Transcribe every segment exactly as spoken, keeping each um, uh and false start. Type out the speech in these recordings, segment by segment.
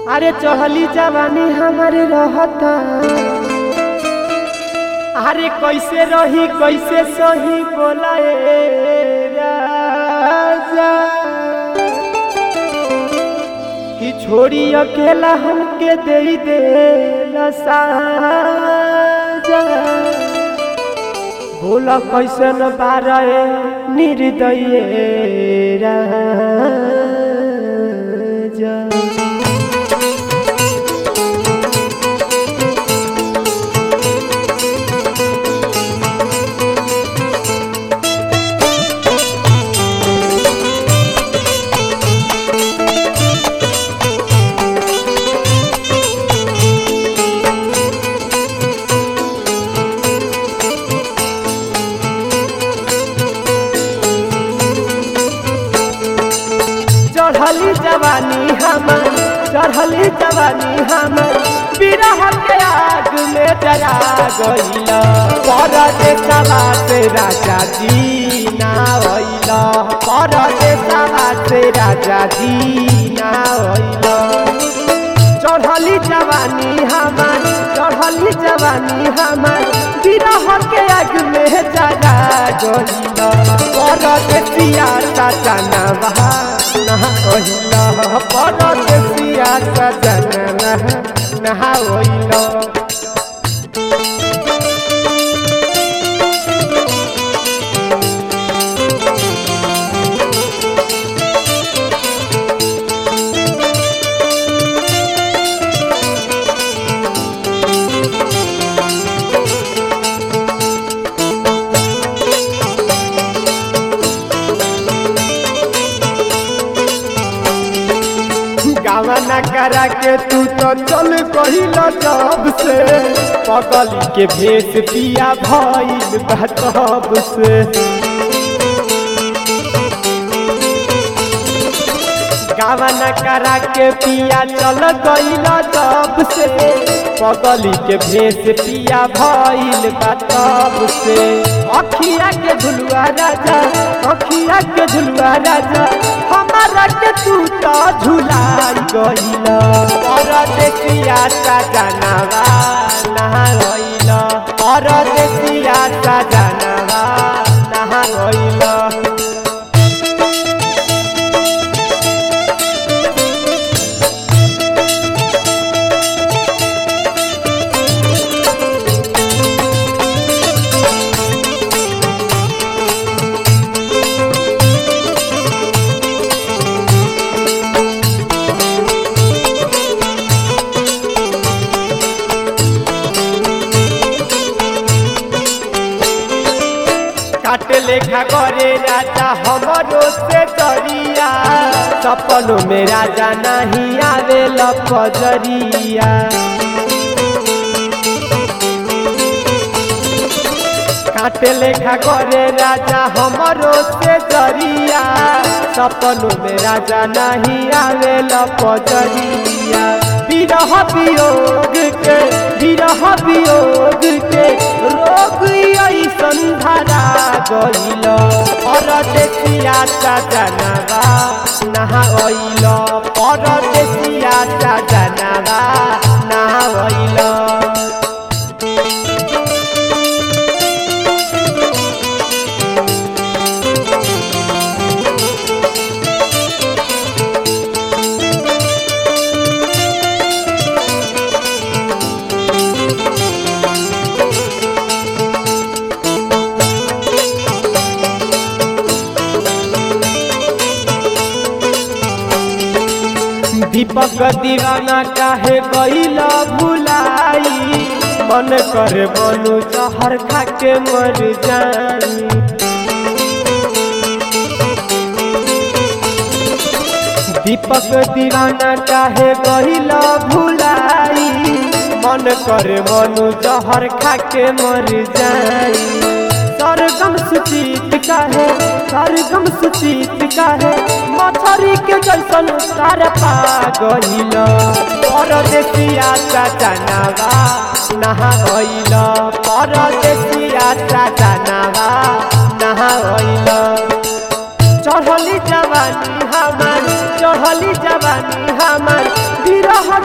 अरे चढ़ली जवानी हमारे रहता, अरे कैसे रही कैसे सही बोला राजा कि छोड़ी अकेला हमके दे दे साजा। बोला कैसे न बारे निर्दय राजा। चढ़ली जवानी हमर चढ़ली जवानी हमर बिरह के आग में जरा गइल। परदेसवा से राजा जी ना होइल, परदेसवा से राजा जी ना होइल। चढ़ली जवानी हमर चढ़ली जवानी हमर बिरह के आग में जरा गइल। परदेसिया सजना बहा नहा ओइला, परदेसिया सजना नहा ओइला। गावना करा के तू तो चल कहिल जब से, पगली के भेष पिया भइल बा तब से। गावना करा के पिया चल गइल जब से, पगली के भेष पिया भइल बा तब से। अखिया के झुलुआ राजा अखिया के झुलुआ राजा हमारा के तू तो झुलाई गइल। परदेसिया सजनवा नहा गइल, परदेसिया सजनवा नहा गइल। काटे लेखा करे राजा हमरो से डरिया, सपनों में राजा नहीं आवे लपजरिया। काटे लेखा करे राजा हमरो से डरिया, सपनों में राजा नहीं आवे लपजरिया। विरह वियोग के विरह वियोग के रोग ऐसन धरा गइल। परदेसिया सजनवा नहा गइल, परदेसिया सजनवा नहा गइल। दीपक दीवाना काहे गइल भुलाई, मन करे बनू जहर खा के मर जाई। दीपक दीवाना काहे गइल भुलाई, मन करे बनू जहर खा के मर जाई। सरगम सुचित काहे सरगम सुचित काहे मछरी के जैसन तार पा गइल। परदेसिया सजनवा नहा गइल, परदेसिया सजनवा नहा गइल। चढ़ली जवानी हमार चढ़ली जवानी हमार बिरह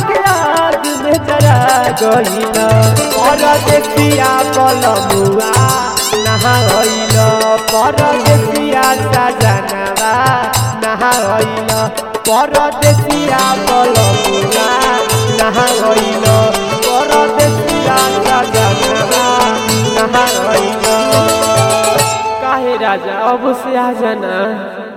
गइल परदेसिया बलमुआ नहाइल परदेसिया सजनवा नहाइल परदेसिया बलमुआ नहाइल परदेसिया सजनवा नहाइल। काहे राजा अब से आ जाना।